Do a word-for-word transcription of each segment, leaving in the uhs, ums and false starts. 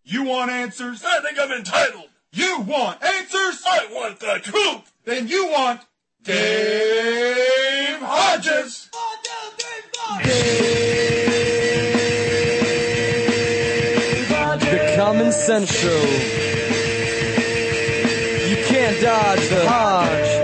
You want answers? I think I'm entitled. You want answers? I want the truth. Then you want Dave Hodges. Dave Hodges. The Common Sense Show. You can't dodge the Hodge.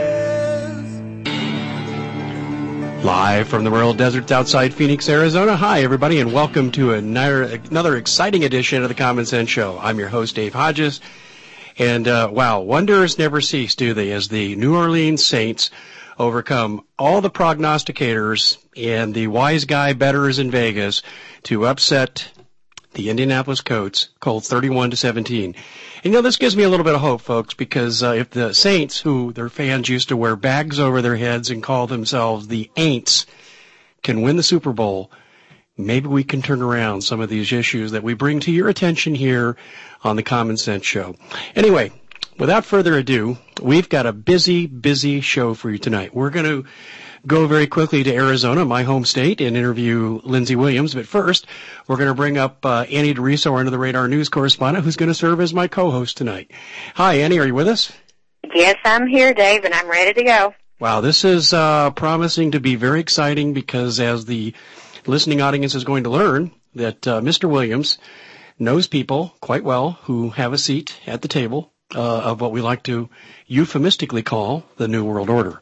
Live from the rural deserts outside Phoenix, Arizona. Hi, everybody, and welcome to another, another exciting edition of the Common Sense Show. I'm your host, Dave Hodges. And, uh, wow, wonders never cease, do they, as the New Orleans Saints overcome all the prognosticators and the wise guy bettors in Vegas to upset the Indianapolis Colts, Colts thirty-one to seventeen. And, you know, this gives me a little bit of hope, folks, because uh, if the Saints, who their fans used to wear bags over their heads and call themselves the Aints, can win the Super Bowl, maybe we can turn around some of these issues that we bring to your attention here on the Common Sense Show. Anyway, without further ado, we've got a busy, busy show for you tonight. We're going to go very quickly to Arizona, my home state, and interview Lindsey Williams. But first, we're going to bring up uh, Annie DeRiso, our Under the Radar news correspondent, who's going to serve as my co-host tonight. Hi, Annie, are you with us? Yes, I'm here, Dave, and I'm ready to go. Wow, this is uh, promising to be very exciting because as the listening audience is going to learn that uh, Mister Williams knows people quite well who have a seat at the table uh, of what we like to euphemistically call the New World Order.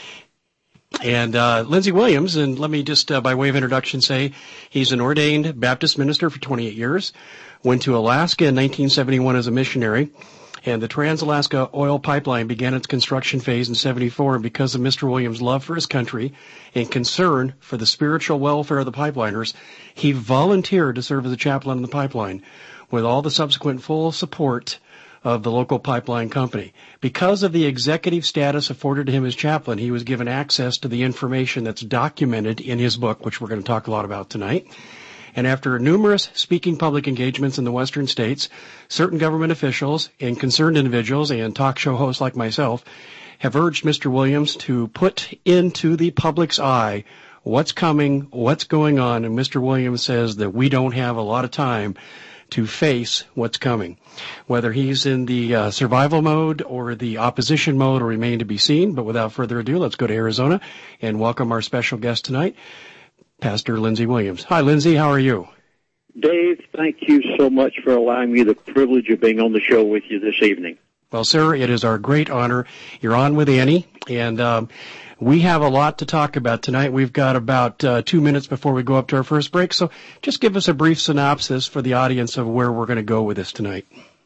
And uh, Lindsey Williams, and let me just, uh, by way of introduction, say he's an ordained Baptist minister for twenty-eight years, went to Alaska in nineteen seventy-one as a missionary, and the Trans-Alaska Oil Pipeline began its construction phase in seventy-four, and because of Mister Williams' love for his country and concern for the spiritual welfare of the pipeliners, he volunteered to serve as a chaplain in the pipeline with all the subsequent full support of the local pipeline company. Because of the executive status afforded to him as chaplain, he was given access to the information that's documented in his book, which we're going to talk a lot about tonight. And after numerous speaking public engagements in the western states, certain government officials and concerned individuals and talk show hosts like myself have urged Mister Williams to put into the public's eye what's coming, what's going on, and Mister Williams says that we don't have a lot of time to face what's coming. Whether he's in the uh, survival mode or the opposition mode will remain to be seen, but without further ado, let's go to Arizona and welcome our special guest tonight, Pastor Lindsey Williams. Hi, Lindsey. How are you? Dave, thank you so much for allowing me the privilege of being on the show with you this evening. Well, sir, it is our great honor. You're on with Annie, and um, we have a lot to talk about tonight. We've got about uh, two minutes before we go up to our first break, so just give us a brief synopsis for the audience of where we're going to go with this tonight.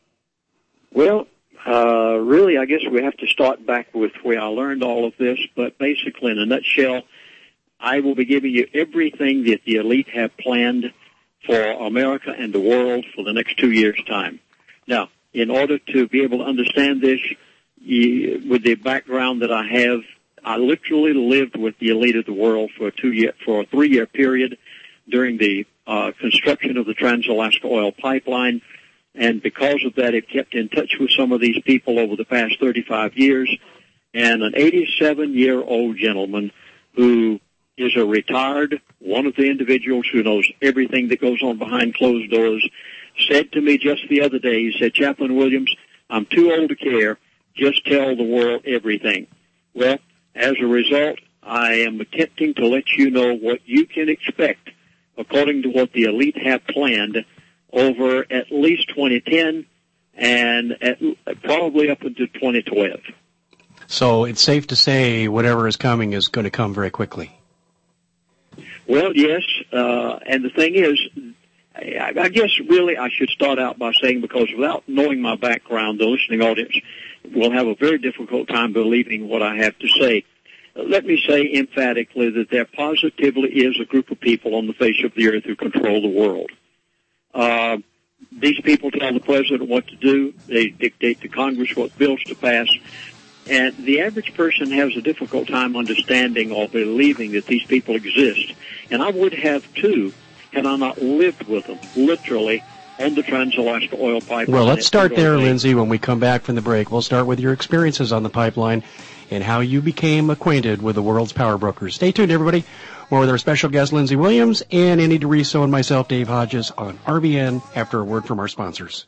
Well, uh, really, I guess we have to start back with where I learned all of this, but basically, in a nutshell, I will be giving you everything that the elite have planned for America and the world for the next two years' time. Now, in order to be able to understand this, you, with the background that I have, I literally lived with the elite of the world for a two-year, for a three-year period during the uh, construction of the Trans-Alaska Oil Pipeline, and because of that, I've kept in touch with some of these people over the past thirty-five years. And an eighty-seven-year-old gentleman who is a retired, one of the individuals who knows everything that goes on behind closed doors, said to me just the other day, he said, Chaplain Williams, I'm too old to care. Just tell the world everything. Well, as a result, I am attempting to let you know what you can expect according to what the elite have planned over at least twenty ten and at, probably up into twenty twelve. So it's safe to say whatever is coming is going to come very quickly. Well, yes, uh, and the thing is, I, I guess really I should start out by saying, because without knowing my background, the listening audience will have a very difficult time believing what I have to say. Let me say emphatically that there positively is a group of people on the face of the earth who control the world. Uh, these people tell the president what to do. They dictate to Congress what bills to pass. And the average person has a difficult time understanding or believing that these people exist. And I would have, too, had I not lived with them, literally, on the Trans-Alaska Oil Pipeline. Well, let's start there, Lindsey, when we come back from the break. We'll start with your experiences on the pipeline and how you became acquainted with the world's power brokers. Stay tuned, everybody. We're with our special guest, Lindsey Williams, and Annie DeRiso and myself, Dave Hodges, on R B N after a word from our sponsors.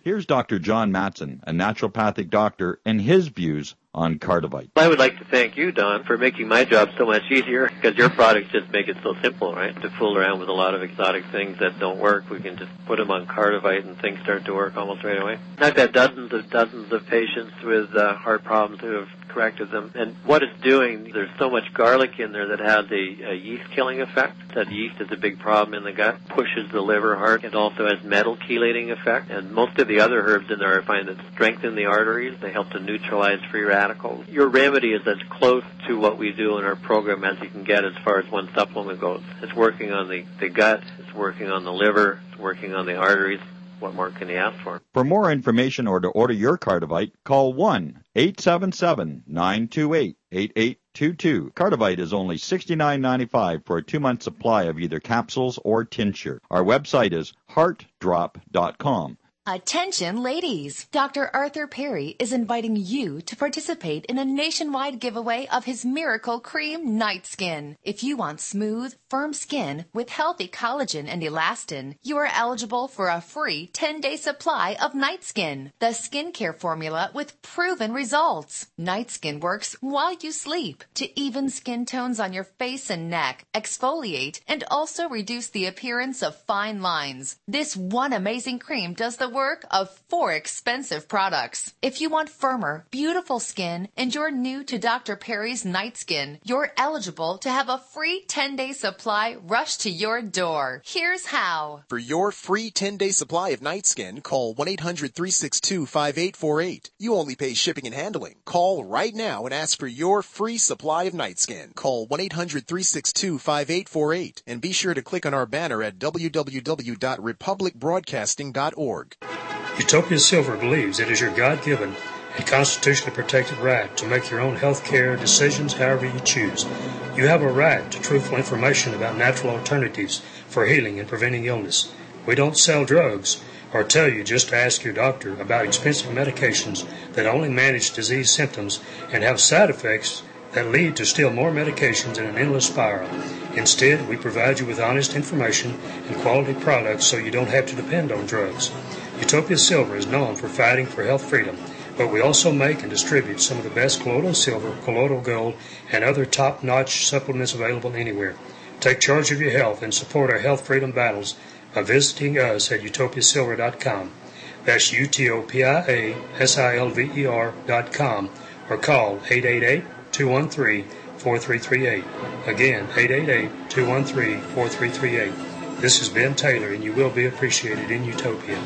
Here's Doctor John Matson, a naturopathic doctor, and his views on Cardivite. I would like to thank you, Don, for making my job so much easier, because your products just make it so simple, right? To fool around with a lot of exotic things that don't work, we can just put them on Cardivite and things start to work almost right away. I've had dozens of dozens of patients with uh, heart problems who have corrected them. And what it's doing, there's so much garlic in there that has a, a yeast-killing effect. That yeast is a big problem in the gut, pushes the liver hard. It also has metal chelating effect. And most of the other herbs in there I find that strengthen the arteries. They help to neutralize free radicals. Your remedy is as close to what we do in our program as you can get as far as one supplement goes. It's working on the, the gut, it's working on the liver, it's working on the arteries. What more can you ask for? For more information or to order your Cardivite, call one eight seven seven, nine two eight, eight eight two two. Cardivite is only sixty-nine ninety-five for a two-month supply of either capsules or tincture. Our website is heart drop dot com. Attention ladies! Doctor Arthur Perry is inviting you to participate in a nationwide giveaway of his Miracle Cream Night Skin. If you want smooth, firm skin with healthy collagen and elastin, you are eligible for a free ten-day supply of Night Skin, the skincare formula with proven results. Night Skin works while you sleep to even skin tones on your face and neck, exfoliate, and also reduce the appearance of fine lines. This one amazing cream does the work of four expensive products. If you want firmer, beautiful skin and you're new to Doctor Perry's Night Skin, you're eligible to have a free ten-day supply rushed to your door. Here's how. For your free ten-day supply of Night Skin, call one eight hundred, three six two, five eight four eight. You only pay shipping and handling. Call right now and ask for your free supply of Night Skin. Call one eight hundred, three six two, five eight four eight and be sure to click on our banner at w w w dot republic broadcasting dot org. Utopia Silver believes it is your God-given and constitutionally protected right to make your own health care decisions however you choose. You have a right to truthful information about natural alternatives for healing and preventing illness. We don't sell drugs or tell you just to ask your doctor about expensive medications that only manage disease symptoms and have side effects that lead to still more medications in an endless spiral. Instead, we provide you with honest information and quality products so you don't have to depend on drugs. Utopia Silver is known for fighting for health freedom, but we also make and distribute some of the best colloidal silver, colloidal gold, and other top-notch supplements available anywhere. Take charge of your health and support our health freedom battles by visiting us at utopia silver dot com. That's U T O P I A S I L V E R dot com or call eight eight eight, two one three, four three three eight. Again, eight eight eight, two one three, four three three eight. This is Ben Taylor, and you will be appreciated in Utopia.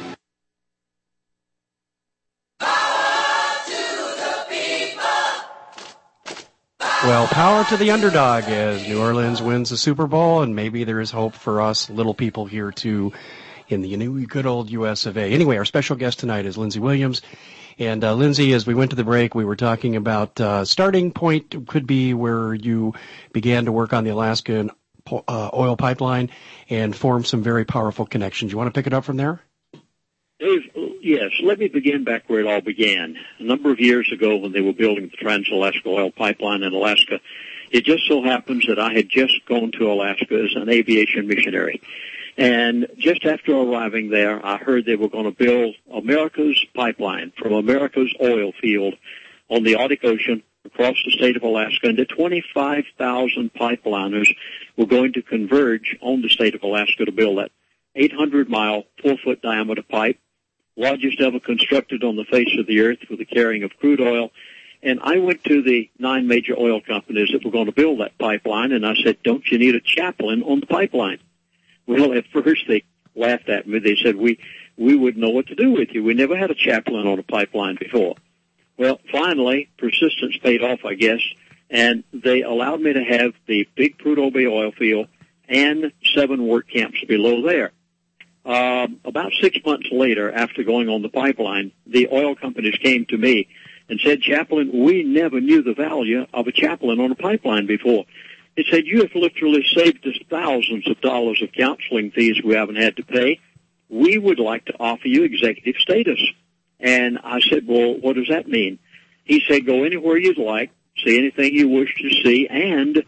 Well, power to the underdog as New Orleans wins the Super Bowl, and maybe there is hope for us little people here, too, in the new good old U S of A. Anyway, our special guest tonight is Lindsey Williams. And, uh, Lindsey, as we went to the break, we were talking about uh, starting point could be where you began to work on the Alaskan uh, oil pipeline and form some very powerful connections. You want to pick it up from there? Dave, yes, let me begin back where it all began. A number of years ago when they were building the Trans-Alaska Oil Pipeline in Alaska, it just so happens that I had just gone to Alaska as an aviation missionary. And just after arriving there, I heard they were going to build America's pipeline from America's oil field on the Arctic Ocean across the state of Alaska, and that twenty-five thousand pipeliners were going to converge on the state of Alaska to build that eight hundred mile, four-foot diameter pipe, largest ever constructed on the face of the earth for the carrying of crude oil. And I went to the nine major oil companies that were going to build that pipeline, and I said, don't you need a chaplain on the pipeline? Well, at first they laughed at me. They said, we we wouldn't know what to do with you. We never had a chaplain on a pipeline before. Well, finally, persistence paid off, I guess, and they allowed me to have the big Prudhoe Bay oil field and seven work camps below there. Uh, about six months later, after going on the pipeline, the oil companies came to me and said, Chaplain, we never knew the value of a chaplain on a pipeline before. They said, you have literally saved us thousands of dollars of counseling fees we haven't had to pay. We would like to offer you executive status. And I said, well, what does that mean? He said, go anywhere you'd like, see anything you wish to see, and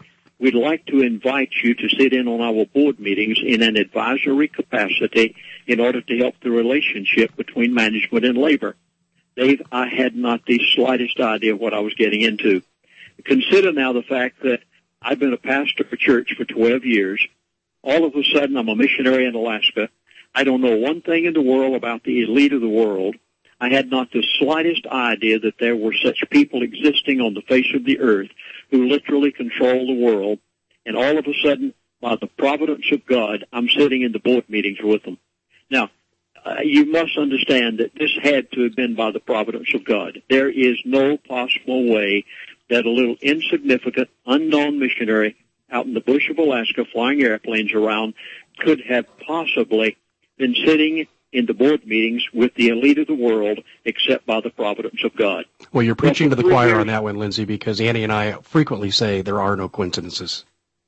we'd like to invite you to sit in on our board meetings in an advisory capacity in order to help the relationship between management and labor. Dave, I had not the slightest idea what I was getting into. Consider now the fact that I've been a pastor of a church for twelve years. All of a sudden, I'm a missionary in Alaska. I don't know one thing in the world about the elite of the world. I had not the slightest idea that there were such people existing on the face of the earth who literally control the world. And all of a sudden, by the providence of God, I'm sitting in the board meetings with them. Now, uh, you must understand that this had to have been by the providence of God. There is no possible way that a little insignificant, unknown missionary out in the bush of Alaska flying airplanes around could have possibly been sitting in the board meetings with the elite of the world except by the providence of God. Well, you're preaching well, to the choir years, on that one, Lindsay, because Annie and I frequently say there are no coincidences.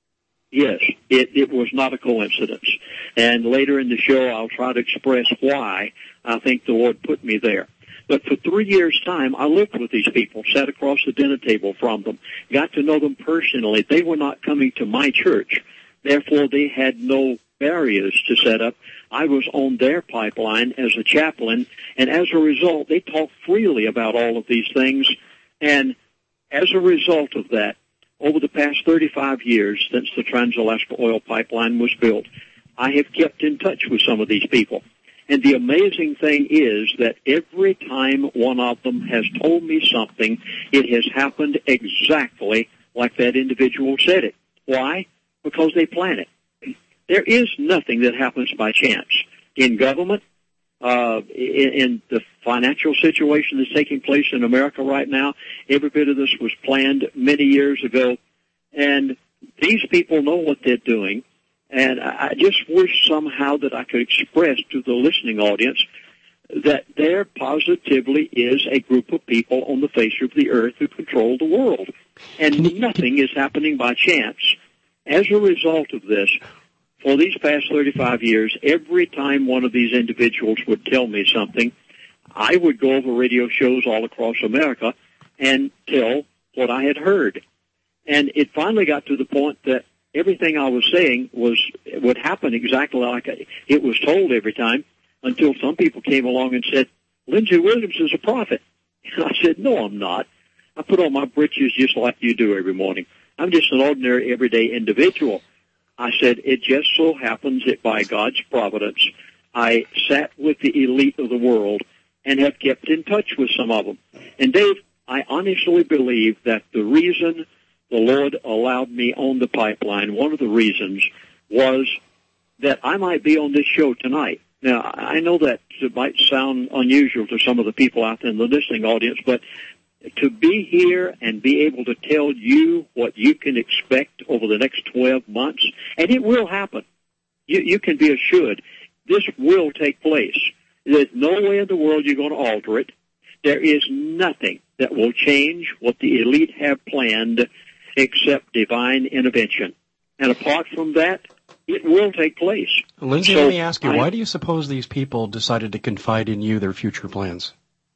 Yes, it, it was not a coincidence. And later in the show, I'll try to express why I think the Lord put me there. But for three years' time, I lived with these people, sat across the dinner table from them, got to know them personally. They were not coming to my church. Therefore, they had no barriers to set up. I was on their pipeline as a chaplain, and as a result, they talked freely about all of these things. And as a result of that, over the past thirty-five years since the Trans-Alaska Oil Pipeline was built, I have kept in touch with some of these people. And the amazing thing is that every time one of them has told me something, it has happened exactly like that individual said it. Why? Because they plan it. There is nothing that happens by chance. In government, uh, in, in the financial situation that's taking place in America right now, every bit of this was planned many years ago. And these people know what they're doing. And I just wish somehow that I could express to the listening audience that there positively is a group of people on the face of the earth who control the world. And you, nothing is happening by chance. As a result of this, for these past thirty-five years, every time one of these individuals would tell me something, I would go over radio shows all across America and tell what I had heard. And it finally got to the point that everything I was saying was would happen exactly like it was told every time, until some people came along and said, Lindsay Williams is a prophet. And I said, no, I'm not. I put on my britches just like you do every morning. I'm just an ordinary, everyday individual. I said, it just so happens that by God's providence, I sat with the elite of the world and have kept in touch with some of them. And Dave, I honestly believe that the reason the Lord allowed me on the pipeline, one of the reasons was that I might be on this show tonight. Now, I know that it might sound unusual to some of the people out there in the listening audience, but to be here and be able to tell you what you can expect over the next twelve months, and it will happen. You, you can be assured this will take place. There's no way in the world you're going to alter it. There is nothing that will change what the elite have planned except divine intervention. And apart from that, it will take place. Lindsay, so let me ask you, I, why do you suppose these people decided to confide in you their future plans?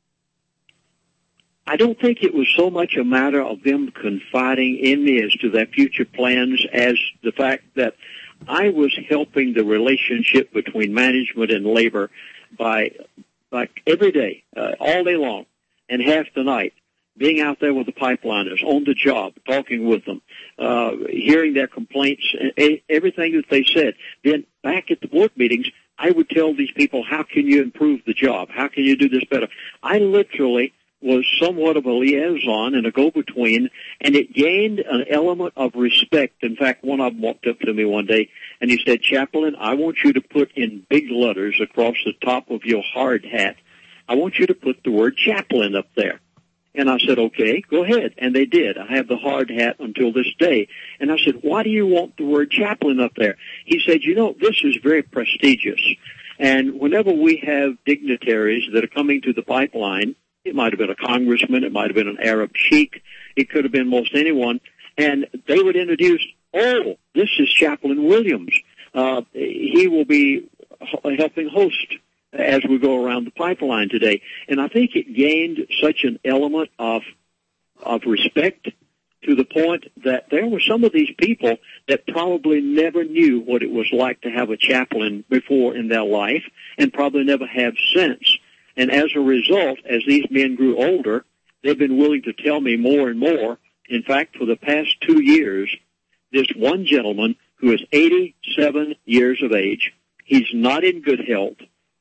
I don't think it was so much a matter of them confiding in me as to their future plans as the fact that I was helping the relationship between management and labor by, like every day, uh, all day long, and half the night, being out there with the pipeliners, on the job, talking with them, uh, hearing their complaints, everything that they said. Then back at the board meetings, I would tell these people, how can you improve the job? How can you do this better? I literally was somewhat of a liaison and a go-between, and it gained an element of respect. In fact, one of them walked up to me one day, and he said, Chaplain, I want you to put in big letters across the top of your hard hat, I want you to put the word chaplain up there. And I said, okay, go ahead. And they did. I have the hard hat until this day. And I said, why do you want the word chaplain up there? He said, you know, this is very prestigious. And whenever we have dignitaries that are coming to the pipeline, it might have been a congressman, it might have been an Arab sheik, it could have been most anyone, and they would introduce, oh, this is Chaplain Williams. Uh, he will be helping host as we go around the pipeline today. And I think it gained such an element of of respect, to the point that there were some of these people that probably never knew what it was like to have a chaplain before in their life and probably never have since. And as a result, as these men grew older, they've been willing to tell me more and more. In fact, for the past two years, this one gentleman who is eighty-seven years of age, he's not in good health.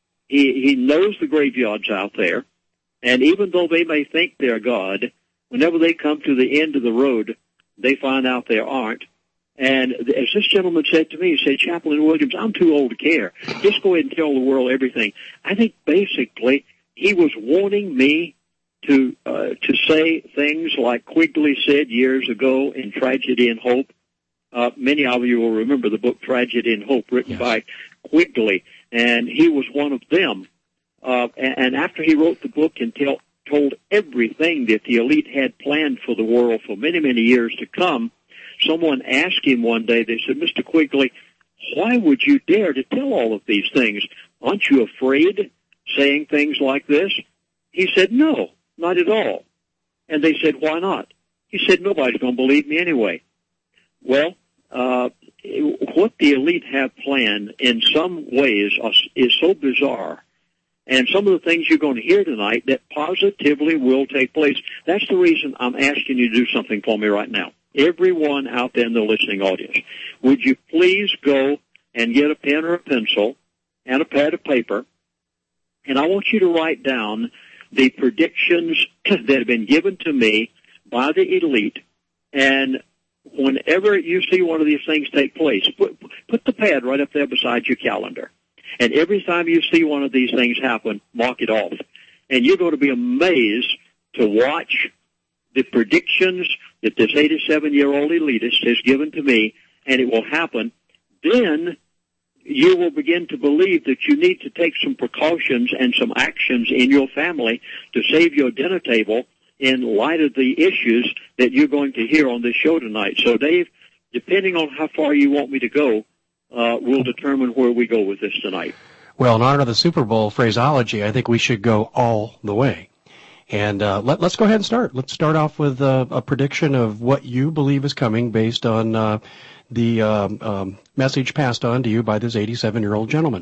He, he knows the graveyards out there. And even though they may think they're God, whenever they come to the end of the road, they find out they aren't. And as this gentleman said to me, he said, Chaplain Williams, I'm too old to care. Just go ahead and tell the world everything. I think basically he was wanting me to uh, to say things like Quigley said years ago in Tragedy and Hope. Uh, many of you will remember the book Tragedy and Hope, written yes. by Quigley, and he was one of them. Uh, and, and after he wrote the book and tell, told everything that the elite had planned for the world for many, many years to come, someone asked him one day, they said, Mister Quigley, why would you dare to tell all of these things? Aren't you afraid saying things like this? He said, no, not at all. And they said, why not? He said, nobody's going to believe me anyway. Well, uh, what the elite have planned in some ways is so bizarre, and some of the things you're going to hear tonight that positively will take place. That's the reason I'm asking you to do something for me right now. Everyone out there in the listening audience, would you please go and get a pen or a pencil and a pad of paper, and I want you to write down the predictions that have been given to me by the elite, and whenever you see one of these things take place, put, put the pad right up there beside your calendar. And every time you see one of these things happen, mark it off. And you're going to be amazed to watch the predictions that this eighty-seven-year-old elitist has given to me, and it will happen. Then you will begin to believe that you need to take some precautions and some actions in your family to save your dinner table in light of the issues that you're going to hear on this show tonight. So, Dave, depending on how far you want me to go, uh, we'll determine where we go with this tonight. Well, in honor of the Super Bowl phraseology, I think we should go all the way. And uh, let, let's go ahead and start. Let's start off with uh, a prediction of what you believe is coming based on uh, the um, um, message passed on to you by this eighty-seven-year-old gentleman.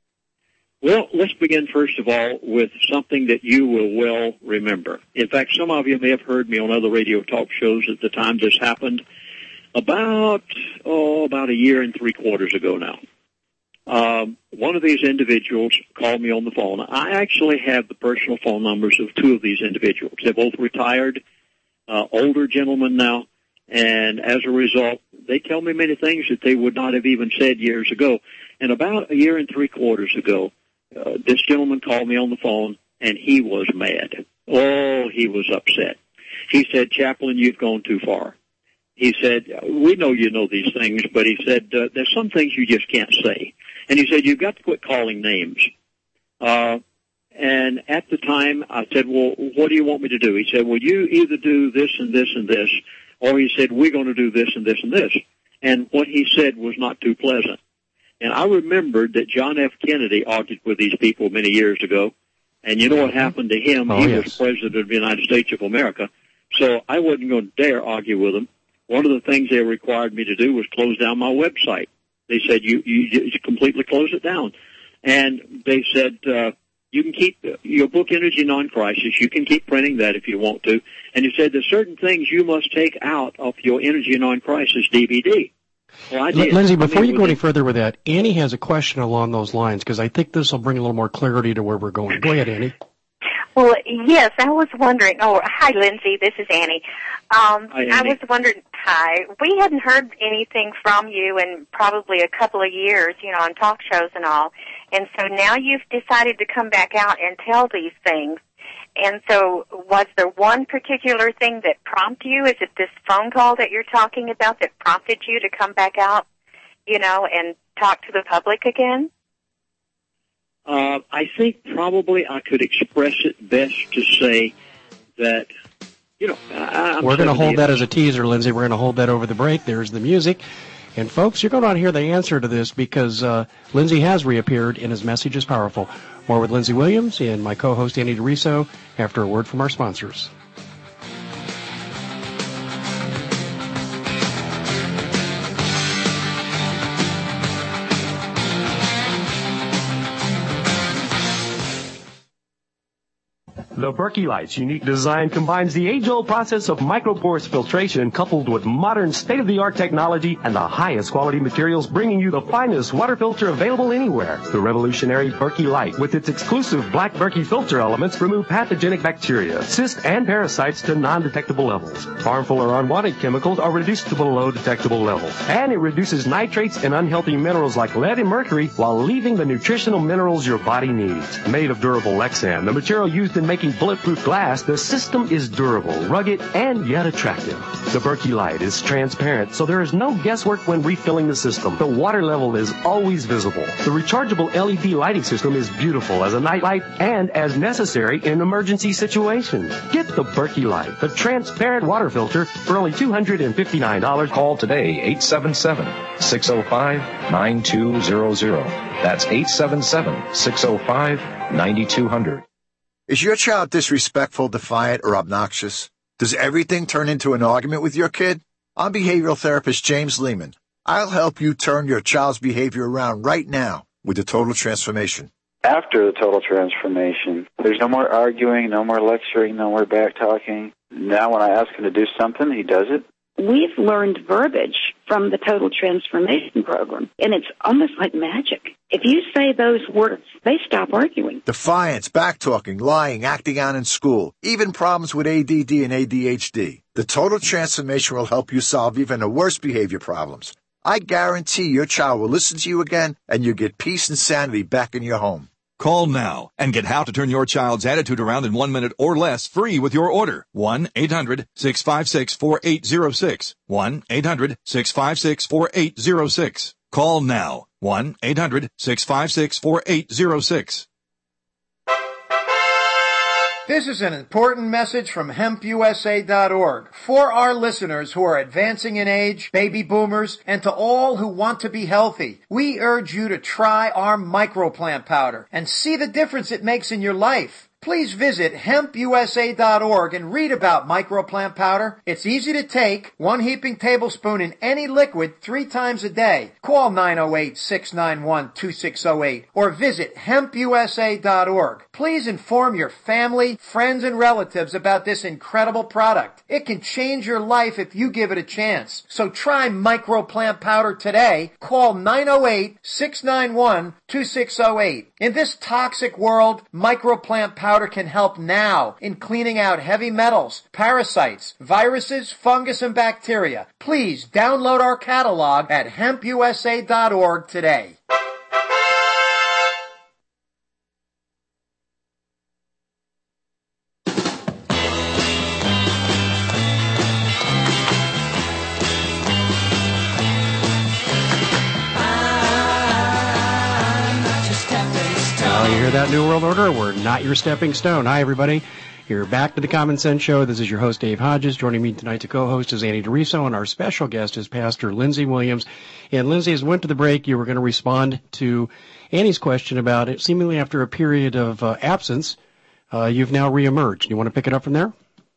Well, let's begin, first of all, with something that you will well remember. In fact, some of you may have heard me on other radio talk shows at the time this happened, about, oh, about a year and three quarters ago now. Um, one of these individuals called me on the phone. I actually have the personal phone numbers of two of these individuals. They're both retired, uh, older gentlemen now, and as a result, they tell me many things that they would not have even said years ago. And about a year and three quarters ago, Uh, this gentleman called me on the phone, and he was mad. Oh, he was upset. He said, Chaplain, you've gone too far. He said, we know you know these things, but he said, uh, there's some things you just can't say. And he said, you've got to quit calling names. Uh, and at the time, I said, well, what do you want me to do? He said, well, you either do this and this and this, or he said, we're going to do this and this and this. And what he said was not too pleasant. And I remembered that John F. Kennedy argued with these people many years ago. And you know what happened to him? Oh, he yes. was President of the United States of America. So I wasn't going to dare argue with him. One of the things they required me to do was close down my website. They said, you, you, you completely close it down. And they said, uh, you can keep your book, Energy Non-Crisis. You can keep printing that if you want to. And he said, there's certain things you must take out of your Energy Non-Crisis D V D. Well, I did. Lindsay, before I mean, you go any further with that, Annie has a question along those lines, because I think this will bring a little more clarity to where we're going. Go ahead, Annie. Well, yes, I was wondering. Oh, hi, Lindsay. This is Annie. Um, hi, Annie. I was wondering. Hi. We hadn't heard anything from you in probably a couple of years, you know, on talk shows and all. And so now you've decided to come back out and tell these things. And so was there one particular thing that prompted you? Is it this phone call that you're talking about that prompted you to come back out, you know, and talk to the public again? Uh, I think probably I could express it best to say that, you know, I, I'm We're going to hold that years. as a teaser, Lindsay. We're going to hold that over the break. There's the music. And, folks, you're going to hear the answer to this because uh, Lindsay has reappeared and his message is powerful. More with Lindsay Williams and my co-host Annie DeRiso after a word from our sponsors. The Berkey Light's unique design combines the age-old process of microporous filtration coupled with modern state-of-the-art technology and the highest quality materials, bringing you the finest water filter available anywhere. The revolutionary Berkey Light, with its exclusive black Berkey filter elements, remove pathogenic bacteria, cysts, and parasites to non-detectable levels. Harmful or unwanted chemicals are reduced to below detectable levels. And it reduces nitrates and unhealthy minerals like lead and mercury while leaving the nutritional minerals your body needs. Made of durable Lexan, the material used in making bulletproof glass, the system is durable, rugged, and yet attractive. The Berkey Light is transparent, so there is no guesswork when refilling the system. The water level is always visible. The rechargeable L E D lighting system is beautiful as a nightlight and as necessary in emergency situations. Get the Berkey Light, the transparent water filter, for only two hundred fifty-nine dollars. Call today, eight seven seven, six oh five, nine two zero zero. That's eight seven seven, six oh five, nine two zero zero. Is your child disrespectful, defiant, or obnoxious? Does everything turn into an argument with your kid? I'm behavioral therapist James Lehman. I'll help you turn your child's behavior around right now with the Total Transformation. After the Total Transformation, there's no more arguing, no more lecturing, no more back-talking. Now when I ask him to do something, he does it. We've learned verbiage from the Total Transformation Program, and it's almost like magic. If you say those words, they stop arguing. Defiance, back-talking, lying, acting out in school, even problems with A D D and A D H D. The Total Transformation will help you solve even the worst behavior problems. I guarantee your child will listen to you again, and you'll get peace and sanity back in your home. Call now and get how to turn your child's attitude around in one minute or less free with your order. one eight hundred, six five six, four eight zero six. one eight hundred, six five six, four eight zero six. Call now. one eight hundred, six five six, four eight zero six. This is an important message from hemp U S A dot org for our listeners who are advancing in age, baby boomers, and to all who want to be healthy. We urge you to try our microplant powder and see the difference it makes in your life. Please visit hemp U S A dot org and read about microplant powder. It's easy to take, one heaping tablespoon in any liquid three times a day. Call nine oh eight, six nine one, two six oh eight or visit hemp U S A dot org. Please inform your family, friends, and relatives about this incredible product. It can change your life if you give it a chance. So try microplant powder today. Call nine oh eight, six nine one, two six oh eight. In this toxic world, microplant powder Powder can help now in cleaning out heavy metals, parasites, viruses, fungus, and bacteria. Please download our catalog at hemp U S A dot org today. That New World Order, we're not your stepping stone. Hi, everybody. You're back to the Common Sense Show. This is your host, Dave Hodges. Joining me tonight to co-host is Annie DeRiso, and our special guest is Pastor Lindsey Williams. And Lindsey, as we went to the break, you were going to respond to Annie's question about it. Seemingly after a period of uh, absence, uh, you've now reemerged. You want to pick it up from there?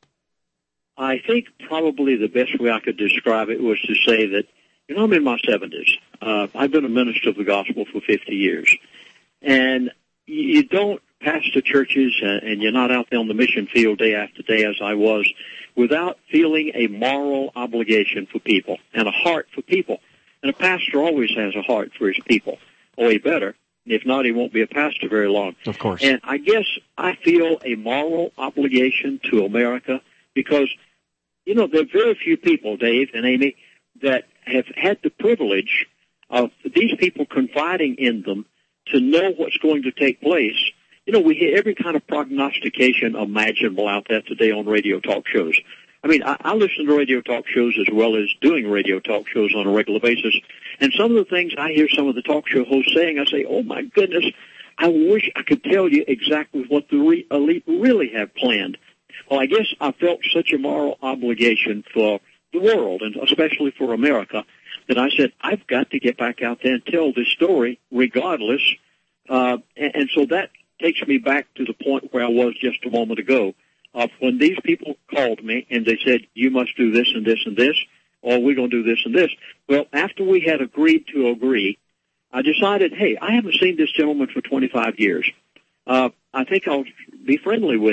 I think probably the best way I could describe it was to say that, you know, I'm in my seventies. Uh, I've been a minister of the gospel for fifty years. And you don't pastor churches uh, and you're not out there on the mission field day after day as I was without feeling a moral obligation for people and a heart for people. And a pastor always has a heart for his people. Or he better. If not, he won't be a pastor very long. Of course. And I guess I feel a moral obligation to America because, you know, there are very few people, Dave and Amy, that have had the privilege of these people confiding in them to know what's going to take place. You know, we hear every kind of prognostication imaginable out there today on radio talk shows. I mean, I, I listen to radio talk shows as well as doing radio talk shows on a regular basis. And some of the things I hear some of the talk show hosts saying, I say, oh, my goodness, I wish I could tell you exactly what the re- elite really have planned. Well, I guess I felt such a moral obligation for the world, and especially for America, that I said, I've got to get back out there and tell this story regardless. Uh, and, and so that takes me back to the point where I was just a moment ago. Uh, when these people called me and they said, you must do this and this and this, or we're going to do this and this. Well, after we had agreed to agree, I decided, hey, I haven't seen this gentleman for twenty-five years. Uh, I think I'll be friendly with him.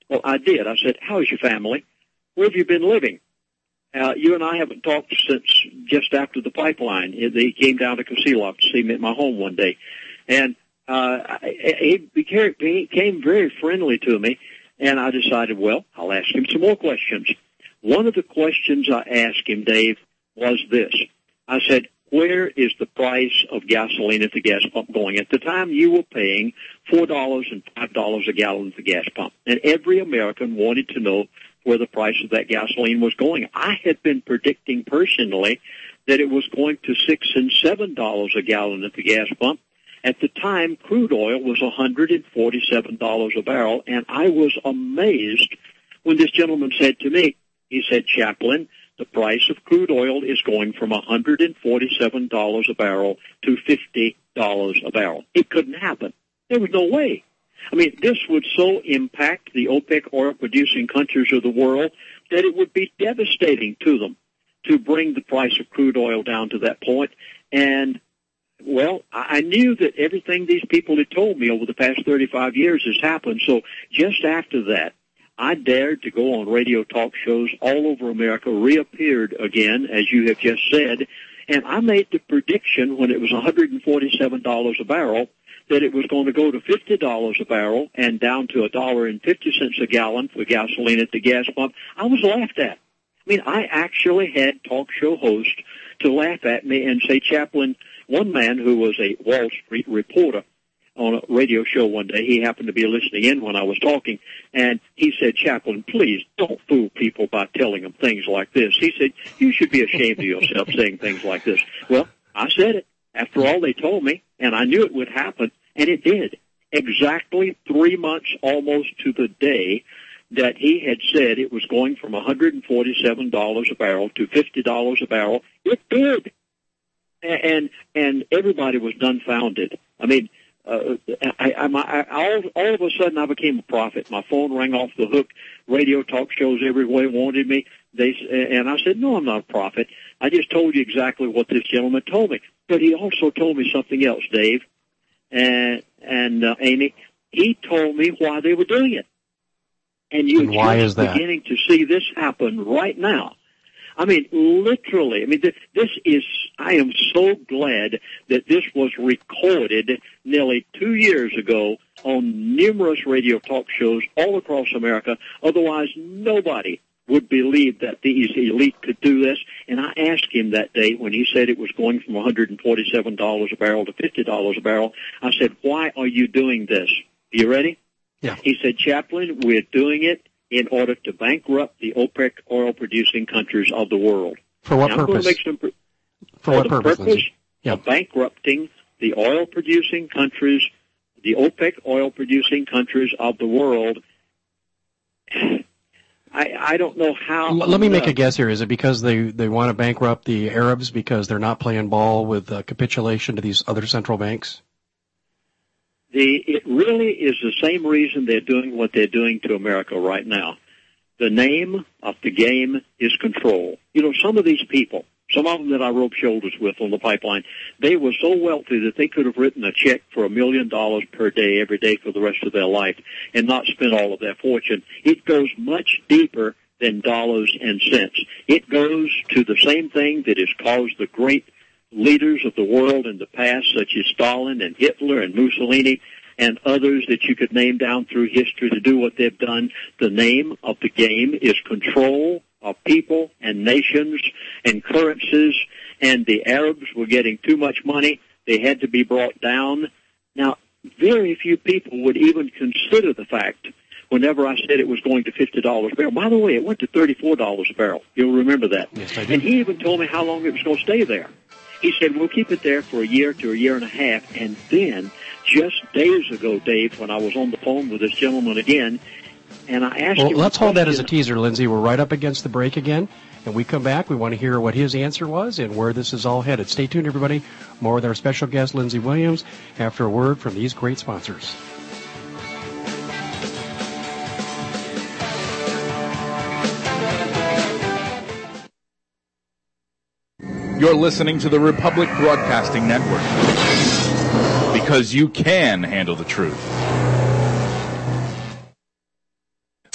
Well, I did. I said, how's your family? Where have you been living? Uh, you and I haven't talked since just after the pipeline. He came down to Coselock to see me at my home one day. And uh, he became very friendly to me, and I decided, well, I'll ask him some more questions. One of the questions I asked him, Dave, was this. I said, where is the price of gasoline at the gas pump going? At the time, you were paying four dollars and five dollars a gallon at the gas pump, and every American wanted to know where the price of that gasoline was going. I had been predicting personally that it was going to six and seven dollars a gallon at the gas pump. At the time, crude oil was one hundred forty-seven dollars a barrel, and I was amazed when this gentleman said to me, he said, Chaplain, the price of crude oil is going from one hundred forty-seven dollars a barrel to fifty dollars a barrel. It couldn't happen. There was no way. I mean, this would so impact the OPEC oil-producing countries of the world that it would be devastating to them to bring the price of crude oil down to that point. And, well, I knew that everything these people had told me over the past thirty-five years has happened. So just after that, I dared to go on radio talk shows all over America, reappeared again, as you have just said, and I made the prediction when it was one hundred forty-seven dollars a barrel that it was going to go to fifty dollars a barrel and down to one dollar and fifty cents a gallon for gasoline at the gas pump. I was laughed at. I mean, I actually had talk show hosts to laugh at me and say, Chaplain, one man who was a Wall Street reporter on a radio show one day, he happened to be listening in when I was talking, and he said, Chaplain, please don't fool people by telling them things like this. He said, you should be ashamed of yourself saying things like this. Well, I said it. After all, they told me, and I knew it would happen. And it did. Exactly three months almost to the day that he had said it was going from one hundred forty-seven dollars a barrel to fifty dollars a barrel. It did. And and everybody was dumbfounded. I mean, uh, I, I, I, all, all of a sudden I became a prophet. My phone rang off the hook. Radio talk shows everywhere wanted me. They And I said, no, I'm not a prophet. I just told you exactly what this gentleman told me. But he also told me something else, Dave. And, and uh, Amy, he told me why they were doing it. And you're and why just is that? beginning to see this happen right now. I mean, literally, I mean, this, this is, I am so glad that this was recorded nearly two years ago on numerous radio talk shows all across America. Otherwise, nobody would believe that the elite could do this. And I asked him that day when he said it was going from one hundred forty-seven dollars a barrel to fifty dollars a barrel. I said, why are you doing this? You ready? Yeah. He said, Chaplain, we're doing it in order to bankrupt the OPEC oil-producing countries of the world. For what now, purpose? I'm going to make some pr- for, for what the purpose, purpose yeah. of bankrupting the oil-producing countries, the OPEC oil-producing countries of the world. I, I don't know how. L- let me make a guess here. Is it because they, they want to bankrupt the Arabs because they're not playing ball with uh, capitulation to these other central banks? The It really is the same reason they're doing what they're doing to America right now. The name of the game is control. You know, some of these people, some of them that I rubbed shoulders with on the pipeline, they were so wealthy that they could have written a check for a million dollars per day every day for the rest of their life and not spent all of their fortune. It goes much deeper than dollars and cents. It goes to the same thing that has caused the great leaders of the world in the past, such as Stalin and Hitler and Mussolini and others that you could name down through history to do what they've done. The name of the game is control of people and nations and currencies, and the Arabs were getting too much money. They had to be brought down. Now, very few people would even consider the fact whenever I said it was going to fifty dollars a barrel. By the way, it went to thirty-four dollars a barrel. You'll remember that. Yes, I do. And he even told me how long it was going to stay there. He said, we'll keep it there for a year to a year and a half. And then, just days ago, Dave, when I was on the phone with this gentleman again, and I asked well, him... Well, let's hold that as a teaser, Lindsay. We're right up against the break again. And we come back, we want to hear what his answer was and where this is all headed. Stay tuned, everybody. More with our special guest, Lindsay Williams, after a word from these great sponsors. You're listening to the Republic Broadcasting Network, because you can handle the truth.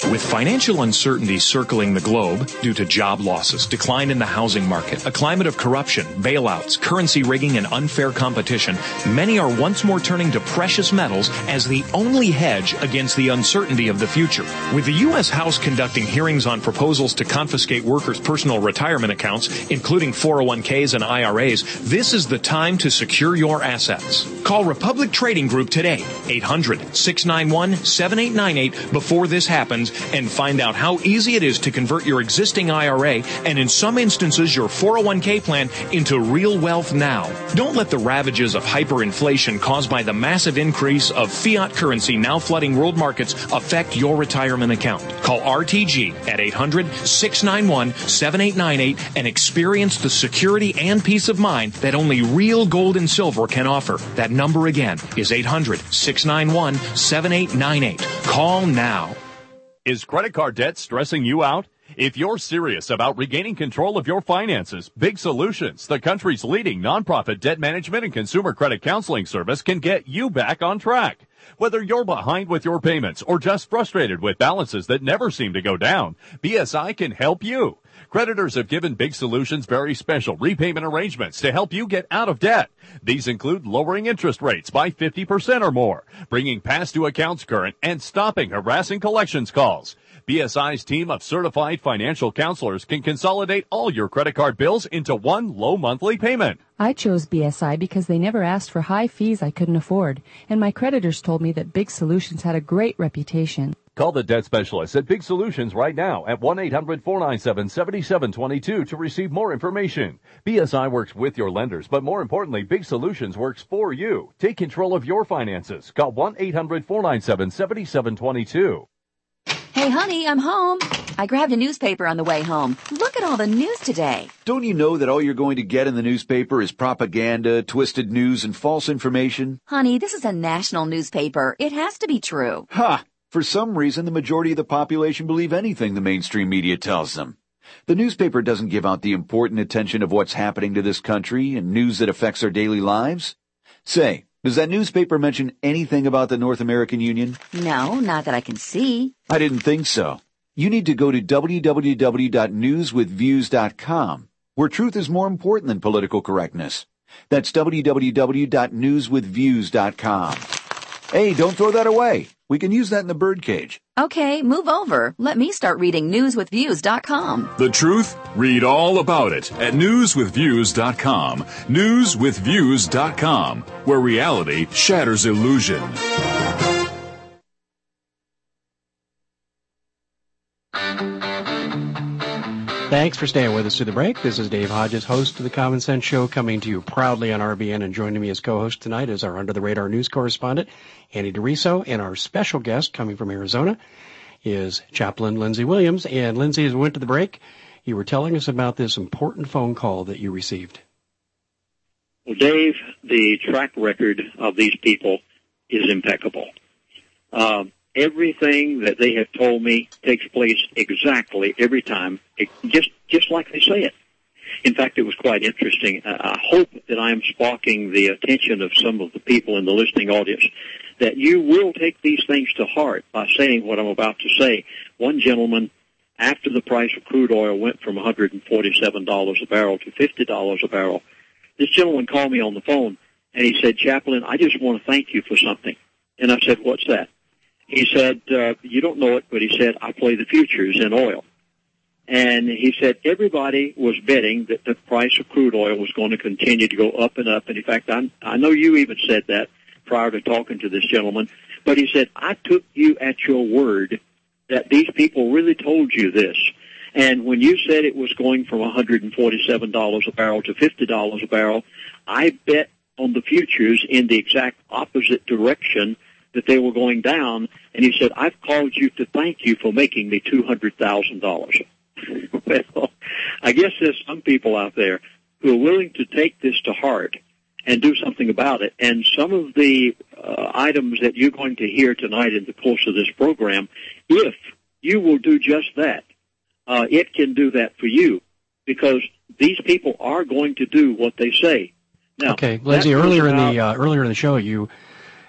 With financial uncertainty circling the globe due to job losses, decline in the housing market, a climate of corruption, bailouts, currency rigging, and unfair competition, many are once more turning to precious metals as the only hedge against the uncertainty of the future. With the U S House conducting hearings on proposals to confiscate workers' personal retirement accounts, including four oh one k's and I R A's, this is the time to secure your assets. Call Republic Trading Group today, eight hundred, six nine one, seven eight nine eight, before this happens, and find out how easy it is to convert your existing I R A and, in some instances, your four oh one k plan into real wealth now. Don't let the ravages of hyperinflation caused by the massive increase of fiat currency now flooding world markets affect your retirement account. Call R T G at eight hundred, six nine one, seven eight nine eight and experience the security and peace of mind that only real gold and silver can offer. That number again is eight hundred, six nine one, seven eight nine eight. Call now. Is credit card debt stressing you out? If you're serious about regaining control of your finances, Big Solutions, the country's leading nonprofit debt management and consumer credit counseling service, can get you back on track. Whether you're behind with your payments or just frustrated with balances that never seem to go down, B S I can help you. Creditors have given Big Solutions very special repayment arrangements to help you get out of debt. These include lowering interest rates by fifty percent or more, bringing past due accounts current, and stopping harassing collections calls. B S I's team of certified financial counselors can consolidate all your credit card bills into one low monthly payment. I chose B S I because they never asked for high fees I couldn't afford, and my creditors told me that Big Solutions had a great reputation. Call the debt specialist at Big Solutions right now at one eight hundred, four nine seven, seven seven two two to receive more information. B S I works with your lenders, but more importantly, Big Solutions works for you. Take control of your finances. Call one eight hundred, four nine seven, seven seven two two. Hey, honey, I'm home. I grabbed a newspaper on the way home. Look at all the news today. Don't you know that all you're going to get in the newspaper is propaganda, twisted news, and false information? Honey, this is a national newspaper. It has to be true. Ha! For some reason, the majority of the population believe anything the mainstream media tells them. The newspaper doesn't give out the important attention of what's happening to this country and news that affects our daily lives. Say, does that newspaper mention anything about the North American Union? No, not that I can see. I didn't think so. You need to go to w w w dot news with views dot com, where truth is more important than political correctness. That's w w w dot news with views dot com. Hey, don't throw that away. We can use that in the birdcage. Okay, move over. Let me start reading news with views dot com. The truth? Read all about it at news with views dot com. news with views dot com, where reality shatters illusion. Thanks for staying with us through the break. This is Dave Hodges, host of the Common Sense Show, coming to you proudly on R B N, and joining me as co-host tonight is our under-the-radar news correspondent, Annie DeRiso, and our special guest coming from Arizona is Chaplain Lindsey Williams. And Lindsey, as we went to the break, you were telling us about this important phone call that you received. Well, Dave, the track record of these people is impeccable. Um, Everything that they have told me takes place exactly every time, it, just just like they say it. In fact, it was quite interesting. Uh, I hope that I am sparking the attention of some of the people in the listening audience, that you will take these things to heart by saying what I'm about to say. One gentleman, after the price of crude oil went from one hundred forty-seven dollars a barrel to fifty dollars a barrel, this gentleman called me on the phone, and he said, Chaplain, I just want to thank you for something. And I said, what's that? He said, uh, you don't know it, but he said, I play the futures in oil. And he said everybody was betting that the price of crude oil was going to continue to go up and up. And in fact, I, I know you even said that prior to talking to this gentleman. But he said, I took you at your word that these people really told you this. And when you said it was going from one hundred forty-seven dollars a barrel to fifty dollars a barrel, I bet on the futures in the exact opposite direction, that they were going down, and he said, I've called you to thank you for making me two hundred thousand dollars. Well, I guess there's some people out there who are willing to take this to heart and do something about it. And some of the uh, items that you're going to hear tonight in the course of this program, if you will do just that, uh, it can do that for you, because these people are going to do what they say. Now, okay, Lindsey, earlier in the uh, earlier in the show, you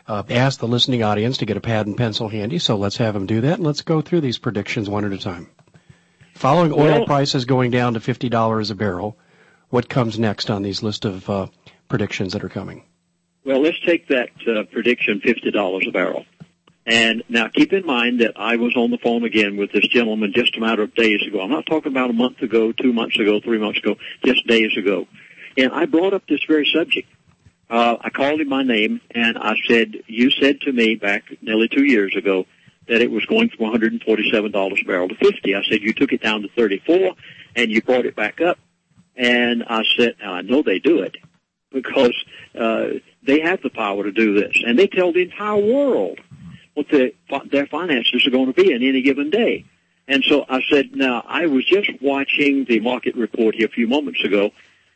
uh, ask the listening audience to get a pad and pencil handy, so let's have them do that, and let's go through these predictions one at a time. Following oil Well, prices going down to fifty dollars a barrel, what comes next on these list of uh, predictions that are coming? Well, let's take that uh, prediction, fifty dollars a barrel. And now keep in mind that I was on the phone again with this gentleman just a matter of days ago. I'm not talking about a month ago, two months ago, three months ago, just days ago. And I brought up this very subject. Uh, I called him by name, and I said, you said to me back nearly two years ago that it was going from one hundred forty-seven dollars a barrel to fifty. I said, you took it down to thirty-four, and you brought it back up. And I said, now I know they do it because uh, they have the power to do this. And they tell the entire world what the, their finances are going to be in any given day. And so I said, now, I was just watching the market report here a few moments ago,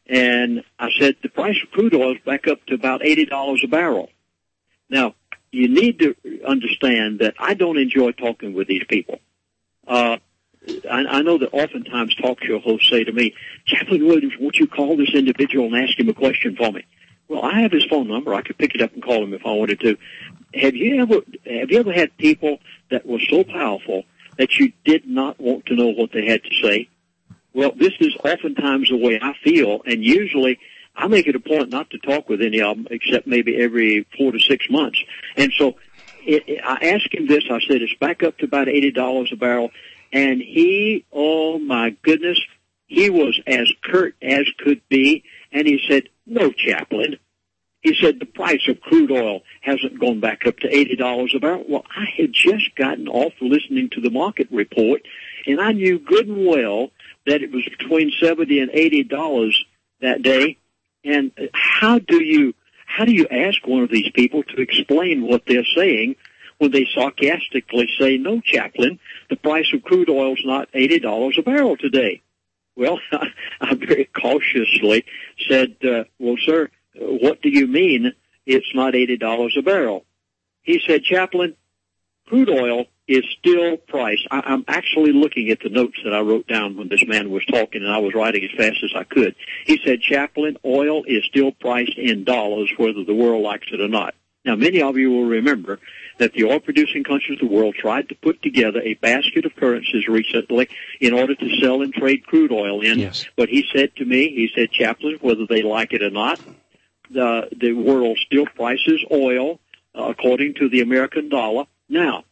and I said the price of crude oil is back up to about eighty dollars a barrel. Now, you need to understand that I don't enjoy talking with these people. Uh, I, I know that oftentimes talk show hosts say to me, Chaplain Williams, won't you call this individual and ask him a question for me? Well, I have his phone number. I could pick it up and call him if I wanted to. Have you ever have you ever had people that were so powerful that you did not want to know what they had to say? Well, this is oftentimes the way I feel, and usually I make it a point not to talk with any of them except maybe every four to six months. And so it, it, I asked him this. I said, it's back up to about eighty dollars a barrel. And he, oh, my goodness, he was as curt as could be. And he said, no, Chaplain. He said the price of crude oil hasn't gone back up to eighty dollars a barrel. Well, I had just gotten off listening to the market report, and I knew good and well that it was between seventy and eighty dollars that day. And how do you how do you ask one of these people to explain what they're saying when they sarcastically say, no, Chaplain, the price of crude oil is not eighty dollars a barrel today? Well, I very cautiously said, uh, well, sir, what do you mean it's not eighty dollars a barrel? He said, Chaplain, crude oil is still priced. I, I'm actually looking at the notes that I wrote down when this man was talking, and I was writing as fast as I could. He said, Chaplain, oil is still priced in dollars, whether the world likes it or not. Now, many of you will remember that the oil-producing countries of the world tried to put together a basket of currencies recently in order to sell and trade crude oil in. Yes. But he said to me, he said, Chaplain, whether they like it or not, the, the world still prices oil uh, according to the American dollar. Now,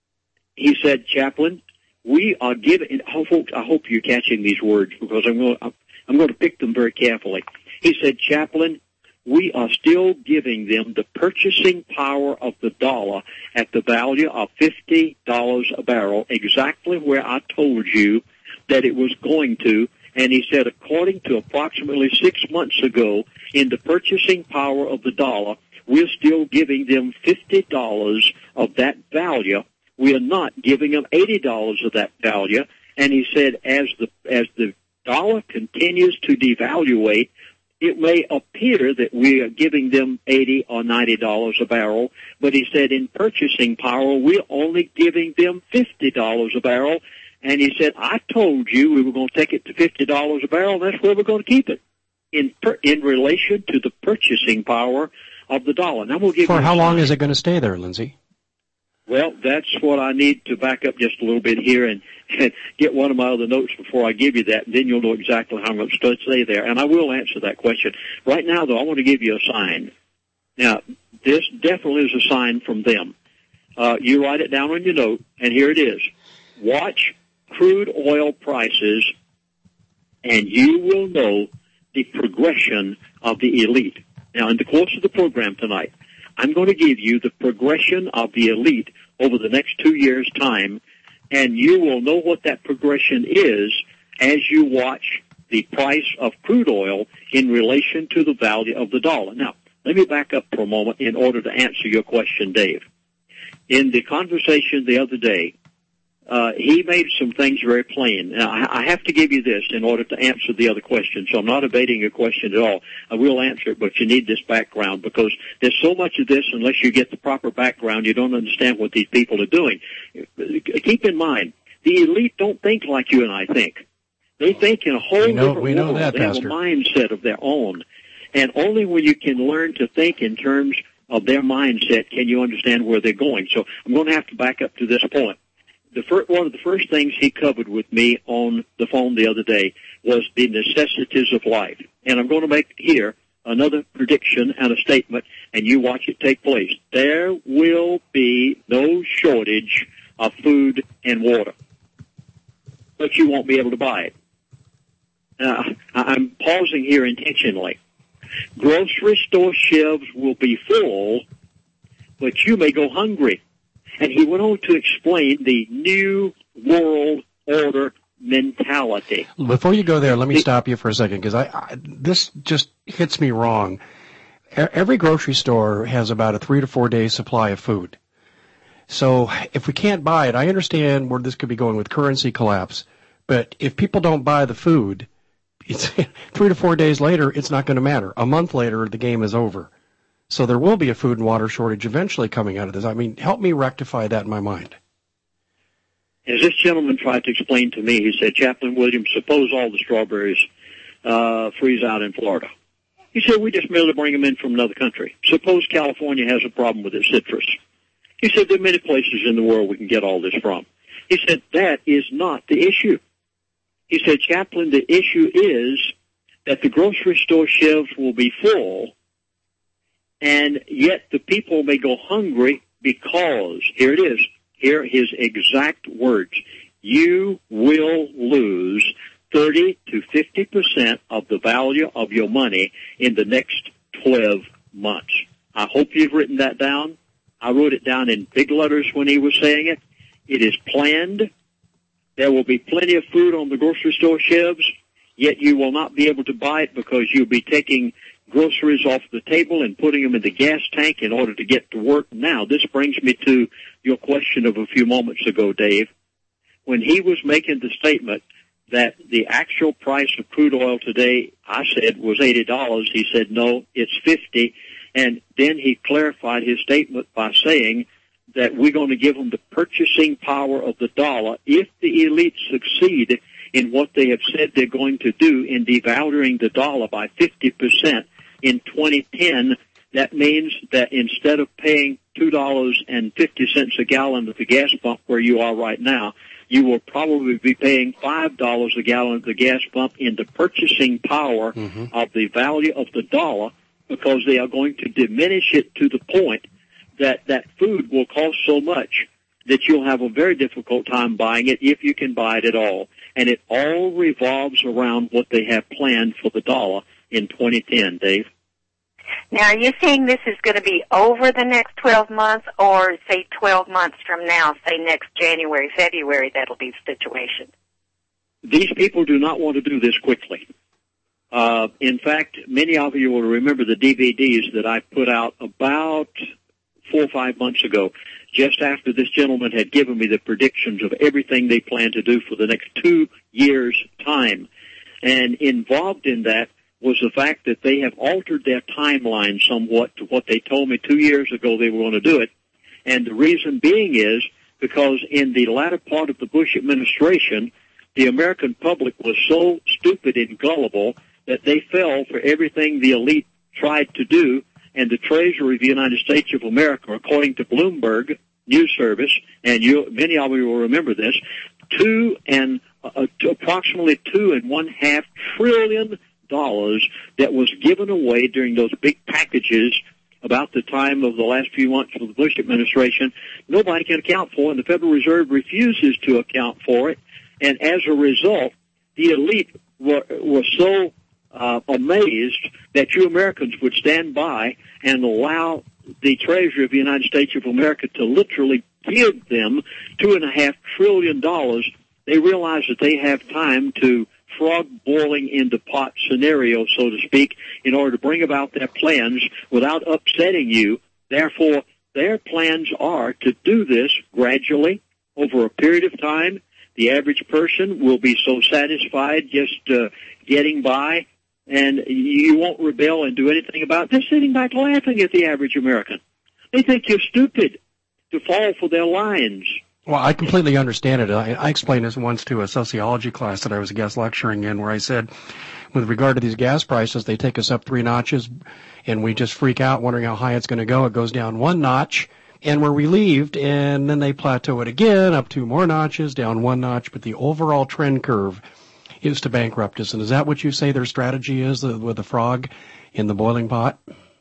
he said, Chaplain, we are giving, oh, folks, I hope you're catching these words because I'm going, I'm going to pick them very carefully. He said, Chaplain, we are still giving them the purchasing power of the dollar at the value of fifty dollars a barrel, exactly where I told you that it was going to. And he said, according to approximately six months ago, in the purchasing power of the dollar, we're still giving them fifty dollars of that value. We are not giving them eighty dollars of that value. And he said, as the as the dollar continues to devaluate, it may appear that we are giving them eighty or ninety dollars a barrel, but he said in purchasing power, we're only giving them fifty dollars a barrel. And he said, I told you we were going to take it to fifty dollars a barrel, and that's where we're going to keep it in per, in relation to the purchasing power of the dollar. Now we'll give For you how long is it going to stay there, Lindsay? Well, that's what I need to back up just a little bit here and, and get one of my other notes before I give you that, and then you'll know exactly how much to stay there. And I will answer that question. Right now, though, I want to give you a sign. Now, this definitely is a sign from them. Uh, you write it down on your note, and here it is. Watch crude oil prices, and you will know the progression of the elite. Now, in the course of the program tonight, I'm going to give you the progression of the elite over the next two years' time, and you will know what that progression is as you watch the price of crude oil in relation to the value of the dollar. Now, let me back up for a moment in order to answer your question, Dave. In the conversation the other day, Uh, he made some things very plain. Now, I, I have to give you this in order to answer the other question, so I'm not evading your question at all. I will answer it, but you need this background because there's so much of this, unless you get the proper background, you don't understand what these people are doing. Keep in mind, the elite don't think like you and I think. They think in a whole we know, different we know world. that, they Pastor. have a mindset of their own. And only when you can learn to think in terms of their mindset, can you understand where they're going? So I'm going to have to back up to this point. The first, one of the first things he covered with me on the phone the other day was the necessities of life. And I'm going to make here another prediction and a statement, and you watch it take place. There will be no shortage of food and water, but you won't be able to buy it. Uh, I'm pausing here intentionally. Grocery store shelves will be full, but you may go hungry. And he went on to explain the new world order mentality. Before you go there, let me stop you for a second, because I, I this just hits me wrong. Every grocery store has about a three to four day supply of food. So if we can't buy it, I understand where this could be going with currency collapse. But if people don't buy the food, it's three to four days later, it's not going to matter. A month later, the game is over. So there will be a food and water shortage eventually coming out of this. I mean, help me rectify that in my mind. As this gentleman tried to explain to me, he said, Chaplain Williams, suppose all the strawberries uh, freeze out in Florida. He said, we just merely bring them in from another country. Suppose California has a problem with its citrus. He said, there are many places in the world we can get all this from. He said, that is not the issue. He said, Chaplain, the issue is that the grocery store shelves will be full, and yet the people may go hungry because, here it is, here are his exact words, you will lose thirty to fifty percent of the value of your money in the next twelve months. I hope you've written that down. I wrote it down in big letters when he was saying it. It is planned. There will be plenty of food on the grocery store shelves, yet you will not be able to buy it because you'll be taking groceries off the table and putting them in the gas tank in order to get to work. Now, this brings me to your question of a few moments ago, Dave. When he was making the statement that the actual price of crude oil today, I said, was eighty dollars, he said, no, it's fifty dollars. And then he clarified his statement by saying that we're going to give them the purchasing power of the dollar if the elite succeed in what they have said they're going to do in devaluing the dollar by fifty percent in twenty ten. That means that instead of paying two dollars and fifty cents a gallon at the gas pump where you are right now, you will probably be paying five dollars a gallon at the gas pump in the purchasing power mm-hmm. of the value of the dollar, because they are going to diminish it to the point that that food will cost so much that you'll have a very difficult time buying it if you can buy it at all. And it all revolves around what they have planned for the dollar in twenty ten, Dave. Now, are you saying this is going to be over the next twelve months, or say twelve months from now, say next January, February, that'll be the situation? These people do not want to do this quickly. Uh, in fact, many of you will remember the D V Ds that I put out about four or five months ago, just after this gentleman had given me the predictions of everything they plan to do for the next two years' time. And involved in that was the fact that they have altered their timeline somewhat to what they told me two years ago they were going to do it. And the reason being is because in the latter part of the Bush administration, the American public was so stupid and gullible that they fell for everything the elite tried to do, and the Treasury of the United States of America, according to Bloomberg News Service, and you, many of you will remember this, two and uh, to approximately two and one half trillion dollars that was given away during those big packages about the time of the last few months of the Bush administration, nobody can account for, and the Federal Reserve refuses to account for it. And as a result, the elite were, were so uh, amazed that you Americans would stand by and allow the Treasury of the United States of America to literally give them two and a half trillion dollars. They realize that they have time to frog boiling in the pot scenario, so to speak, in order to bring about their plans without upsetting you. Therefore, their plans are to do this gradually over a period of time. The average person will be so satisfied just uh, getting by, and you won't rebel and do anything about it. They're sitting back laughing at the average American. They think you're stupid to fall for their lines. Well, I completely understand it. I, I explained this once to a sociology class that I was a guest lecturing in, where I said, with regard to these gas prices, they take us up three notches, and we just freak out wondering how high it's going to go. It goes down one notch, and we're relieved, and then they plateau it again, up two more notches, down one notch, but the overall trend curve is to bankrupt us. And is that what you say their strategy is with the frog in the boiling pot?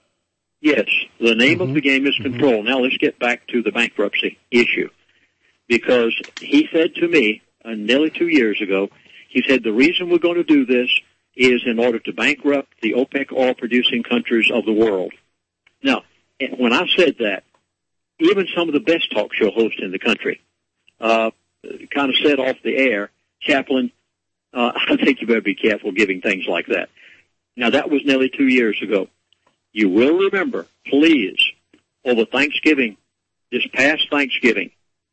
Yes. The name mm-hmm. of the game is control. Mm-hmm. Now let's get back to the bankruptcy issue. Because he said to me uh, nearly two years ago, he said the reason we're going to do this is in order to bankrupt the OPEC oil-producing countries of the world. Now, when I said that, even some of the best talk show hosts in the country uh, kind of said off the air, Chaplain, uh, I think you better be careful giving things like that. Now, that was nearly two years ago. You will remember, please, over Thanksgiving, this past Thanksgiving,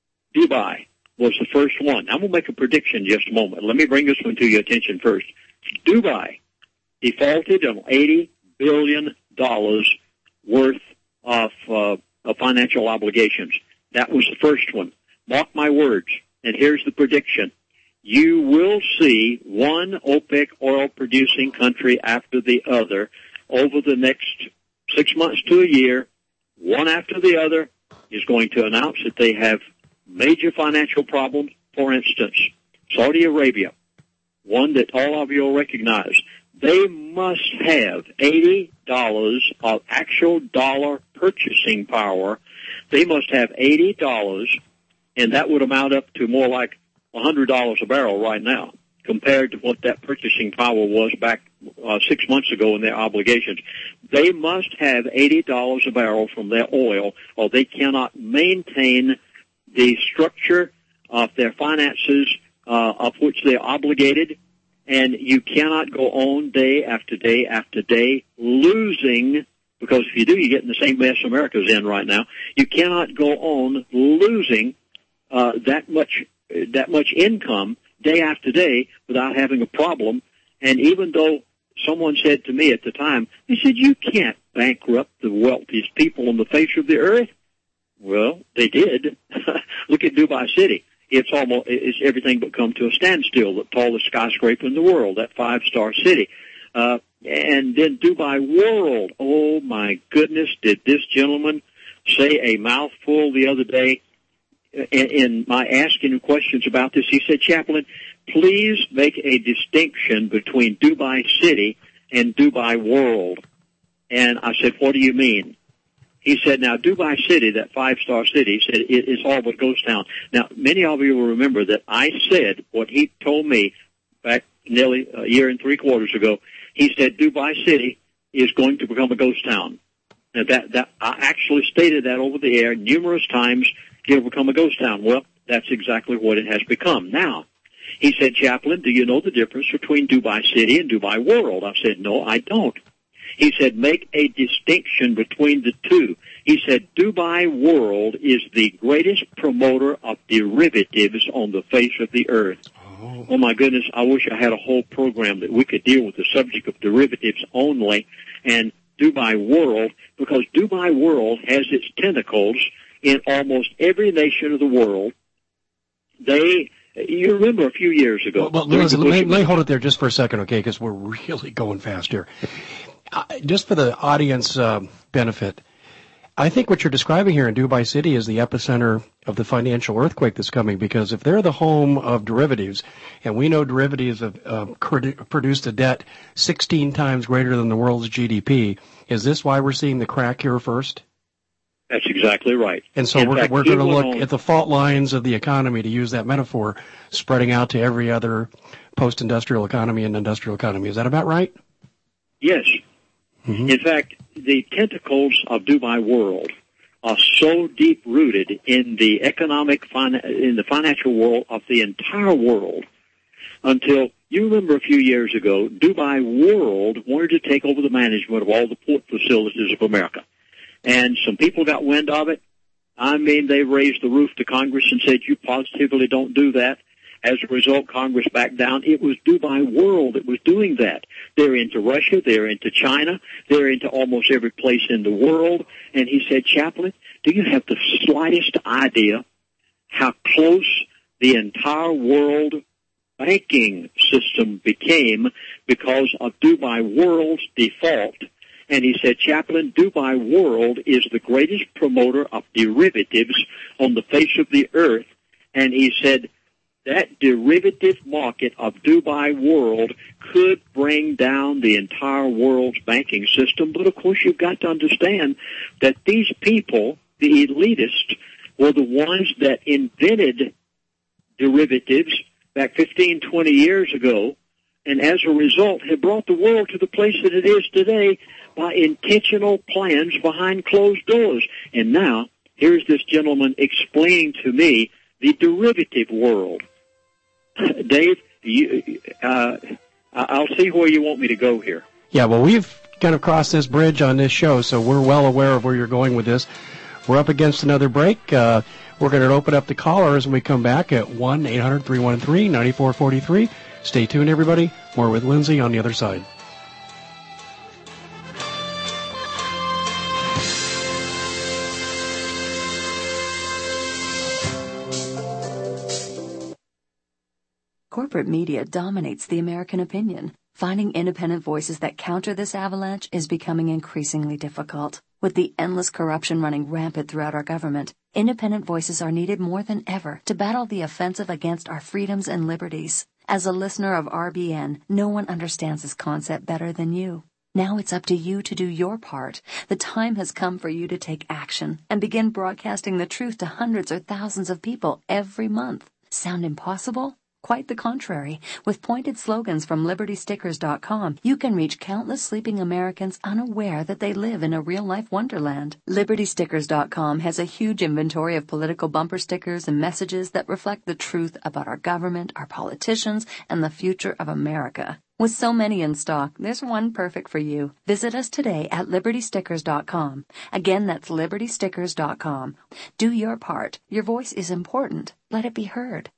Dubai was the first one. I'm going to make a prediction in just a moment. Let me bring this one to your attention first. Dubai defaulted on eighty billion dollars worth of, uh, of financial obligations. That was the first one. Mark my words. And here's the prediction. You will see one OPEC oil-producing country after the other over the next six months to a year, one after the other, is going to announce that they have major financial problems. For instance, Saudi Arabia, one that all of you will recognize. They must have eighty dollars of actual dollar purchasing power. They must have eighty dollars, and that would amount up to more like one hundred dollars a barrel right now, compared to what that purchasing power was back uh, six months ago in their obligations. They must have eighty dollars a barrel from their oil, or they cannot maintain the structure of their finances uh, of which they're obligated, and you cannot go on day after day after day losing, because if you do, you get in the same mess America's in right now. You cannot go on losing uh, that much that much income day after day without having a problem. And even though someone said to me at the time, they said, you can't bankrupt the wealthiest people on the face of the earth. Well, they did. Look at Dubai City. It's almost, it's everything but come to a standstill. The tallest skyscraper in the world, that five-star city. Uh, and then Dubai World. Oh my goodness, did this gentleman say a mouthful the other day in, in my asking him questions about this? He said, Chaplain, please make a distinction between Dubai City and Dubai World. And I said, what do you mean? He said, now, Dubai City, that five-star city, said it is all but ghost town. Now, many of you will remember that I said what he told me back nearly a year and three quarters ago. He said Dubai City is going to become a ghost town. Now, that, that I actually stated that over the air numerous times. It'll become a ghost town. Well, that's exactly what it has become. Now, he said, Chaplain, do you know the difference between Dubai City and Dubai World? I said, no, I don't. He said, make a distinction between the two. He said, Dubai World is the greatest promoter of derivatives on the face of the earth. Oh. Oh, my goodness, I wish I had a whole program that we could deal with the subject of derivatives only and Dubai World, because Dubai World has its tentacles in almost every nation of the world. They... You remember a few years ago. Well, well Lewis, let, me, let me hold it there just for a second, okay, because we're really going fast here. Uh, just for the audience uh, benefit, I think what you're describing here in Dubai City is the epicenter of the financial earthquake that's coming, because if they're the home of derivatives, and we know derivatives have uh, produced a debt sixteen times greater than the world's G D P, is this why we're seeing the crack here first? That's exactly right. And so in we're, fact, we're going to look on, at the fault lines of the economy, to use that metaphor, spreading out to every other post-industrial economy and industrial economy. Is that about right? Yes. Mm-hmm. In fact, the tentacles of Dubai World are so deep-rooted in the economic, in the financial world of the entire world, until, you remember a few years ago, Dubai World wanted to take over the management of all the port facilities of America. And some people got wind of it. I mean, they raised the roof to Congress and said, you positively don't do that. As a result, Congress backed down. It was Dubai World that was doing that. They're into Russia. They're into China. They're into almost every place in the world. And he said, Chaplain, do you have the slightest idea how close the entire world banking system became because of Dubai World's default. And he said, Chaplain, Dubai World is the greatest promoter of derivatives on the face of the earth. And he said that derivative market of Dubai World could bring down the entire world's banking system. But, of course, you've got to understand that these people, the elitists, were the ones that invented derivatives back fifteen, twenty years ago, and as a result have brought the world to the place that it is today by intentional plans behind closed doors. And now, here's this gentleman explaining to me the derivative world. Dave, you, uh, I'll see where you want me to go here. Yeah, well, we've kind of crossed this bridge on this show, so we're well aware of where you're going with this. We're up against another break. Uh, we're going to open up the callers when we come back at one eight hundred three one three nine four four three. Stay tuned, everybody. More with Lindsay on the other side. Corporate media dominates the American opinion. Finding independent voices that counter this avalanche is becoming increasingly difficult. With the endless corruption running rampant throughout our government, independent voices are needed more than ever to battle the offensive against our freedoms and liberties. As a listener of R B N, no one understands this concept better than you. Now it's up to you to do your part. The time has come for you to take action and begin broadcasting the truth to hundreds or thousands of people every month. Sound impossible? Quite the contrary. With pointed slogans from Liberty Stickers dot com, you can reach countless sleeping Americans unaware that they live in a real-life wonderland. Liberty Stickers dot com has a huge inventory of political bumper stickers and messages that reflect the truth about our government, our politicians, and the future of America. With so many in stock, there's one perfect for you. Visit us today at Liberty Stickers dot com. Again, that's Liberty Stickers dot com. Do your part. Your voice is important. Let it be heard.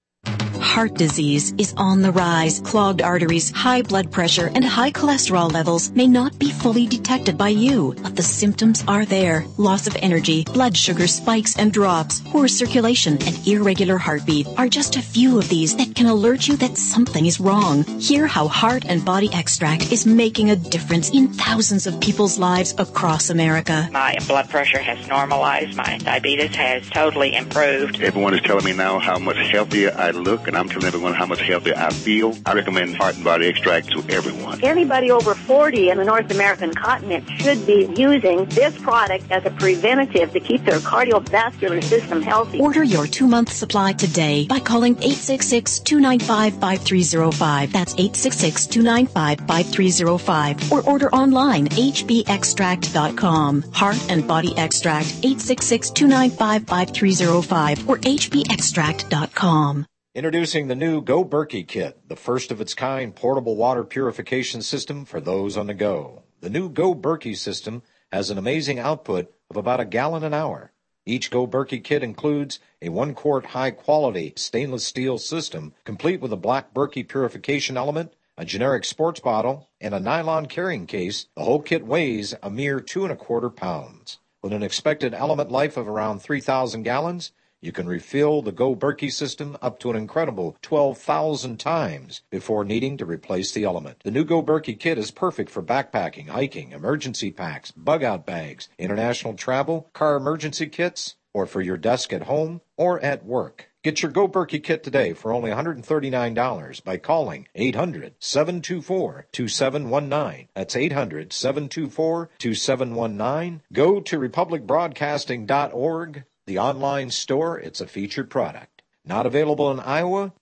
Heart disease is on the rise. Clogged arteries, high blood pressure, and high cholesterol levels may not be fully detected by you, but the symptoms are there. Loss of energy, blood sugar spikes and drops, poor circulation, and irregular heartbeat are just a few of these that can alert you that something is wrong. Hear how Heart and Body Extract is making a difference in thousands of people's lives across America. My blood pressure has normalized. My diabetes has totally improved. Everyone is telling me now how much healthier I look, and I'm telling everyone how much healthier I feel. I recommend Heart and Body Extract to everyone. Anybody over forty in the North American continent should be using this product as a preventative to keep their cardiovascular system healthy. Order your two-month supply today by calling eight six six, two nine five, five three zero five. That's eight six six, two nine five, five three zero five. Or order online, H B extract dot com. Heart and Body Extract, eight six six, two nine five, five three zero five or H B extract dot com. Introducing the new Go Berkey Kit, the first of its kind portable water purification system for those on the go. The new Go Berkey system has an amazing output of about a gallon an hour. Each Go Berkey kit includes a one-quart high-quality stainless steel system, complete with a black Berkey purification element, a generic sports bottle, and a nylon carrying case. The whole kit weighs a mere two and a quarter pounds. With an expected element life of around three thousand gallons, you can refill the Go Berkey system up to an incredible twelve thousand times before needing to replace the element. The new Go Berkey kit is perfect for backpacking, hiking, emergency packs, bug-out bags, international travel, car emergency kits, or for your desk at home or at work. Get your Go Berkey kit today for only one hundred thirty-nine dollars by calling eight hundred, seven two four, two seven one nine. That's eight hundred, seven two four, two seven one nine. Go to republic broadcasting dot org. The online store, it's a featured product. Not available in Iowa?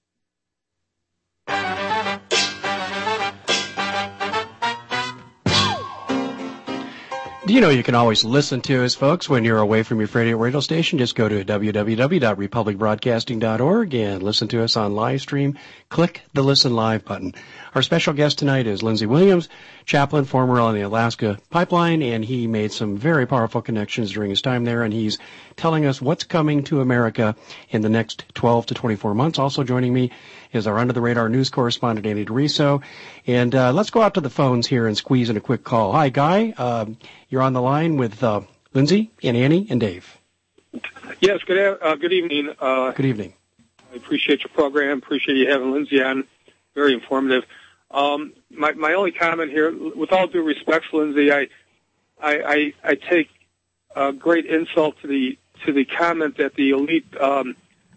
Do you know you can always listen to us, folks, when you're away from your favorite radio station? Just go to w w w dot republic broadcasting dot org and listen to us on live stream. Click the Listen Live button. Our special guest tonight is Lindsay Williams, chaplain, former on the Alaska Pipeline, and he made some very powerful connections during his time there, and he's telling us what's coming to America in the next twelve to twenty-four months. Also joining me is our under-the-radar news correspondent, Andy DeRiso. And uh, let's go out to the phones here and squeeze in a quick call. Hi, Guy. Uh, you're on the line with uh, Lindsay and Annie and Dave. Yes, good uh, good evening. Uh, good evening. I appreciate your program. Appreciate you having Lindsay on. Very informative. Um, my my only comment here, with all due respect, Lindsay, I I I, I take uh, great insult to the to the comment that the elite um,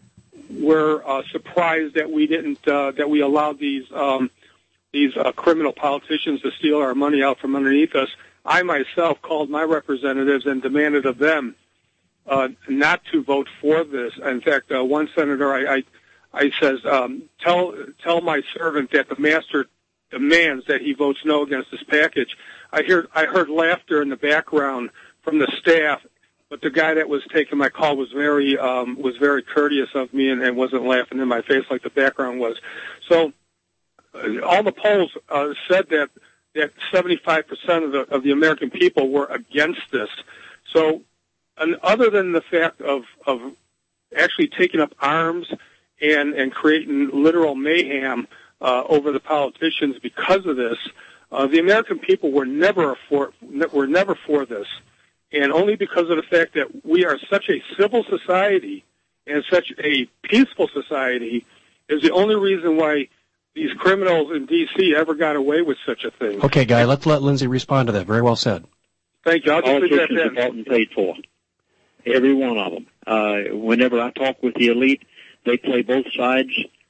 were uh, surprised that we didn't uh, that we allowed these um, these uh, criminal politicians to steal our money out from underneath us. I myself called my representatives and demanded of them uh, not to vote for this. In fact, uh, one senator, I, I, I says, um, tell tell my servant that the master demands that he votes no against this package. I heard I heard laughter in the background from the staff, but the guy that was taking my call was very um, was very courteous of me and, and wasn't laughing in my face like the background was. So uh, all the polls uh, said that that seventy-five percent of the of the American people were against this. So, and other than the fact of of actually taking up arms and and creating literal mayhem uh, over the politicians because of this, uh, the American people were never for were never for this, and only because of the fact that we are such a civil society and such a peaceful society is the only reason why these criminals in D C ever got away with such a thing. Okay, Guy, let's let Lindsay respond to that. Very well said. Thank you. I'll just leave that Politicians are bought and paid for. Every one of them. Uh, whenever I talk with the elite, they play both sides.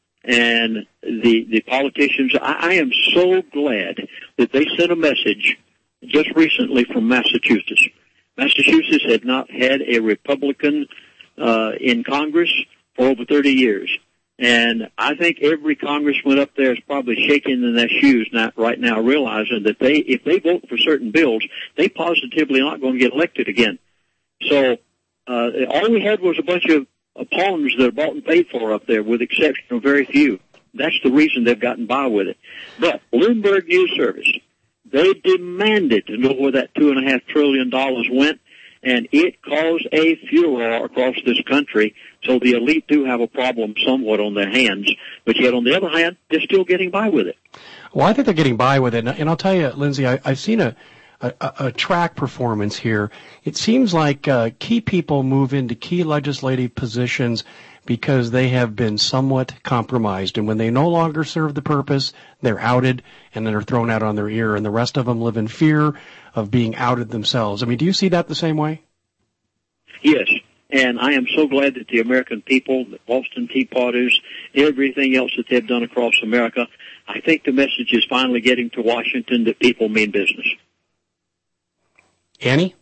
And the the politicians, I, I am so glad that they sent a message just recently from Massachusetts. Massachusetts had not had a Republican uh, in Congress for over thirty years. And I think every congressman up there is probably shaking in their shoes now, right now, realizing that they, if they vote for certain bills, they positively not going to get elected again. So uh, all we had was a bunch of pawns that are bought and paid for up there, with exception of very few. That's the reason they've gotten by with it. But Bloomberg News Service, they demanded to know where that two and a half trillion dollars went, and it caused a furor across this country. So the elite do have a problem somewhat on their hands, but yet on the other hand, they're still getting by with it. Well, I think they're getting by with it, and I'll tell you, Lindsay, I, I've seen a, a, a track performance here. It seems like uh, key people move into key legislative positions because they have been somewhat compromised, and when they no longer serve the purpose, they're outed, and then are thrown out on their ear, and the rest of them live in fear of being outed themselves. I mean, do you see that the same way? Yes. And I am so glad that the American people, the Boston Tea Parties, everything else that they've done across America, I think the message is finally getting to Washington that people mean business. Annie?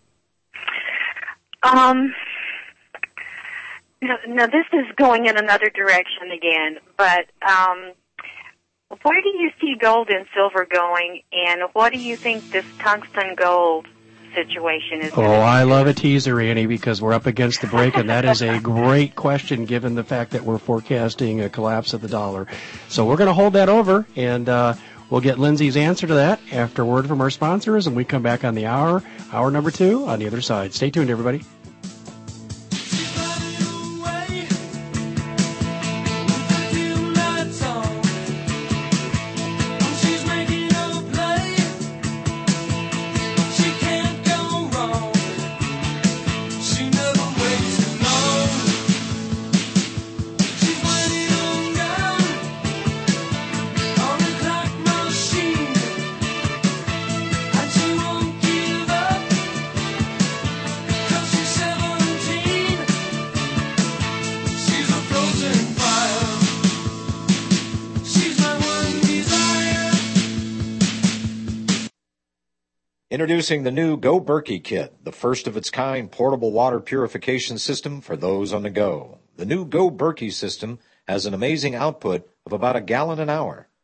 Um, no, no, this is going in another direction again, but um, where do you see gold and silver going, and what do you think this tungsten gold situation is? Oh, I love a teaser, Annie, because we're up against the break, and that is a great question given the fact that we're forecasting a collapse of the dollar. So we're going to hold that over, and uh, we'll get Lindsay's answer to that after a word from our sponsors, and we come back on the hour, hour number two, on the other side. Stay tuned, everybody. Introducing the new Go Berkey Kit, the first of its kind portable water purification system for those on the go. The new Go Berkey system has an amazing output of about a gallon an hour.